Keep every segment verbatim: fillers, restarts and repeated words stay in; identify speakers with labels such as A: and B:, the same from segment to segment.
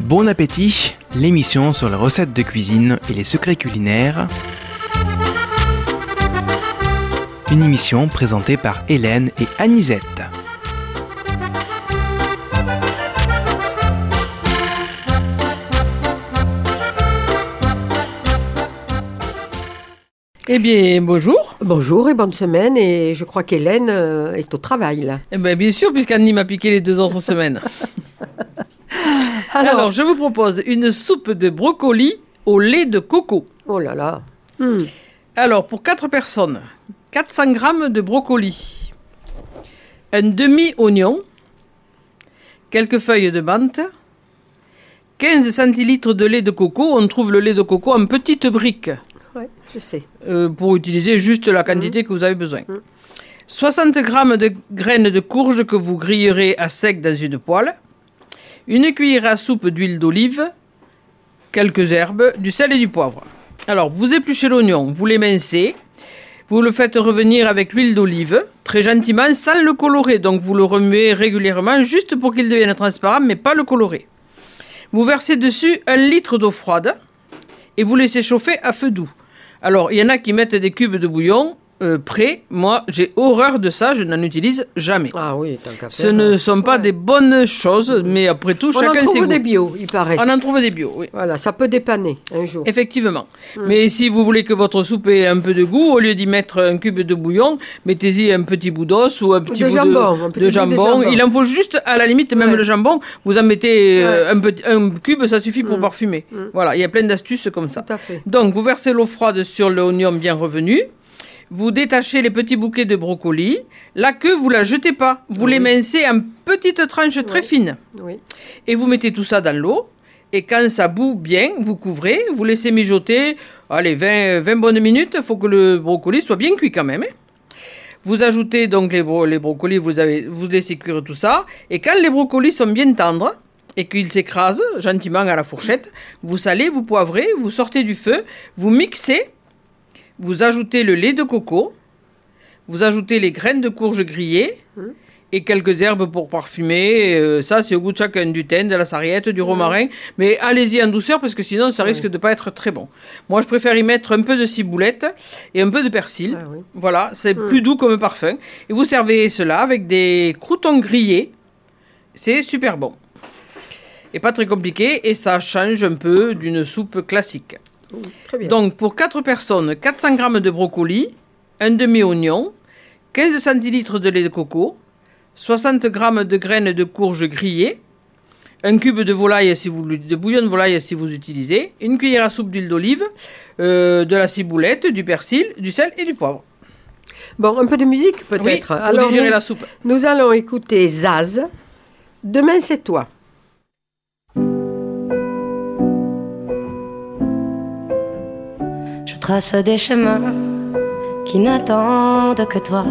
A: Bon appétit, l'émission sur les recettes de cuisine et les secrets culinaires. Une émission présentée par Hélène et Anisette.
B: Eh bien, bonjour.
C: Bonjour et bonne semaine. Et je crois qu'Hélène euh, est au travail, là.
B: Eh bien, bien sûr, puisqu'Annie m'a piqué les deux autres semaines. Alors, Alors, je vous propose une soupe de brocoli au lait de coco.
C: Oh là là. Hmm.
B: Alors, pour quatre personnes, quatre cents grammes de brocoli, un demi-oignon, quelques feuilles de menthe, quinze centilitres de lait de coco. On trouve le lait de coco en petites briques.
C: Oui, je sais.
B: Euh, pour utiliser juste la quantité mmh. que vous avez besoin. Mmh. soixante grammes de graines de courge que vous grillerez à sec dans une poêle. Une cuillère à soupe d'huile d'olive. Quelques herbes, du sel et du poivre. Alors, vous épluchez l'oignon, vous l'émincez. Vous le faites revenir avec l'huile d'olive, très gentiment, sans le colorer. Donc, vous le remuez régulièrement, juste pour qu'il devienne transparent, mais pas le colorer. Vous versez dessus un litre d'eau froide et vous laissez chauffer à feu doux. Alors, il y en a qui mettent des cubes de bouillon euh, prêts. Moi, j'ai horreur de ça, je n'en utilise jamais.
C: Ah oui, tant qu'à faire.
B: Ce ne sont pas ouais. des bonnes choses, mais après tout,
C: on
B: chacun ses goûts.
C: On en trouve des bio, il paraît.
B: On en trouve des bio, oui.
C: Voilà, ça peut dépanner un jour.
B: Effectivement. Hum. Mais si vous voulez que votre soupe ait un peu de goût, au lieu d'y mettre un cube de bouillon, mettez-y un petit bout d'os ou un petit
C: de
B: bout
C: jambon,
B: de,
C: un petit
B: de, jambon.
C: bout de jambon.
B: Il en faut juste, à la limite, même ouais. le jambon, vous en mettez ouais. un, petit, un cube, ça suffit pour hum. parfumer. Hum. Voilà, il y a plein d'astuces comme ça.
C: Tout à fait.
B: Donc, vous versez l'eau froide sur l'oignon bien revenu. Vous détachez les petits bouquets de brocoli. La queue, vous ne la jetez pas. Vous oui. l'émincez en petites tranches très oui. fines. Oui. Et vous mettez tout ça dans l'eau. Et quand ça bout bien, vous couvrez. Vous laissez mijoter allez, vingt, vingt bonnes minutes. Il faut que le brocoli soit bien cuit quand même. Hein. Vous ajoutez donc les, bro- les brocolis. Vous, avez, vous laissez cuire tout ça. Et quand les brocolis sont bien tendres et qu'ils s'écrasent gentiment à la fourchette, vous salez, vous poivrez, vous sortez du feu. Vous mixez. Vous ajoutez le lait de coco, vous ajoutez les graines de courge grillées mmh. et quelques herbes pour parfumer. Euh, ça, c'est au goût de chacun, du thym, de la sarriette, du mmh. romarin. Mais allez-y en douceur parce que sinon, ça risque mmh. de ne pas être très bon. Moi, je préfère y mettre un peu de ciboulette et un peu de persil. Ah, oui. Voilà, c'est mmh. plus doux comme parfum. Et vous servez cela avec des croûtons grillés. C'est super bon. Et pas très compliqué et ça change un peu d'une soupe classique. Très bien. Donc, pour quatre personnes, quatre cents grammes de brocoli, un demi-oignon, quinze centilitres de lait de coco, soixante grammes de graines de courge grillées, un cube de volaille, si vous, de bouillon de volaille si vous utilisez, une cuillère à soupe d'huile d'olive, euh, de la ciboulette, du persil, du sel et du poivre.
C: Bon, un peu de musique peut-être.
B: Oui, pour
C: Alors,
B: digérer
C: nous,
B: la soupe.
C: Nous allons écouter Zaz. Demain, c'est toi.
D: Je trace des chemins qui n'attendent que toi.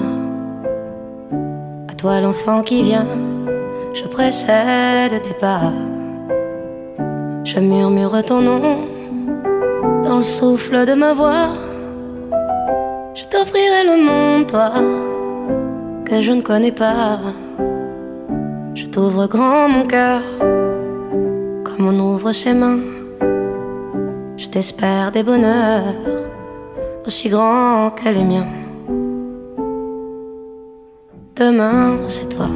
D: À toi l'enfant qui vient, je précède tes pas. Je murmure ton nom dans le souffle de ma voix. Je t'offrirai le monde, toi, que je ne connais pas. Je t'ouvre grand mon cœur, comme on ouvre ses mains. Je t'espère des bonheurs aussi grands que les miens. Demain, c'est toi.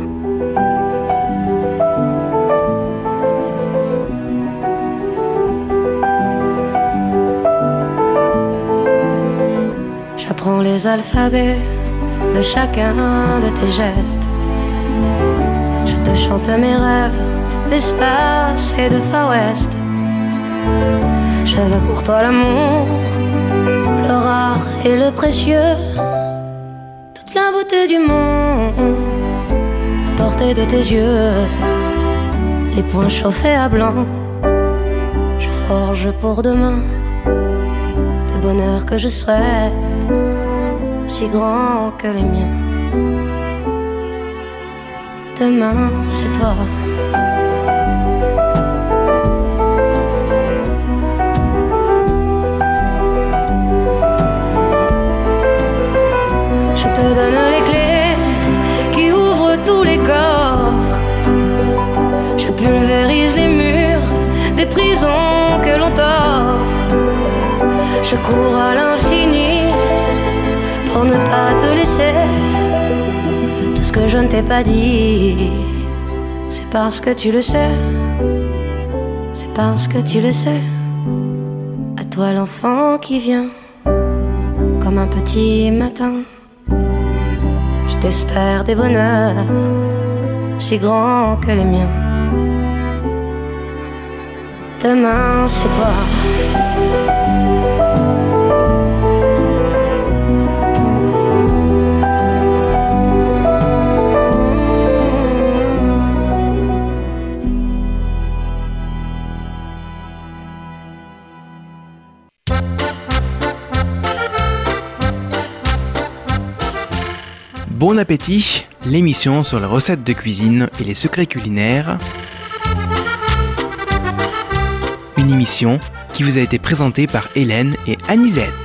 D: J'apprends les alphabets de chacun de tes gestes. Je te chante mes rêves d'espace et de Far West. Je veux pour toi l'amour, le rare et le précieux, toute la beauté du monde à portée de tes yeux. Les poings chauffés à blanc, je forge pour demain des bonheurs que je souhaite, aussi grands que les miens. Demain, c'est toi. Je te donne les clés qui ouvrent tous les coffres. Je pulvérise les murs des prisons que l'on t'offre. Je cours à l'infini pour ne pas te laisser. Tout ce que je ne t'ai pas dit, c'est parce que tu le sais. C'est parce que tu le sais. À toi l'enfant qui vient comme un petit matin. Je t'espère des bonheurs si grands que les miens. Demain c'est toi.
A: Bon appétit, l'émission sur les recettes de cuisine et les secrets culinaires. Une émission qui vous a été présentée par Hélène et Anisette.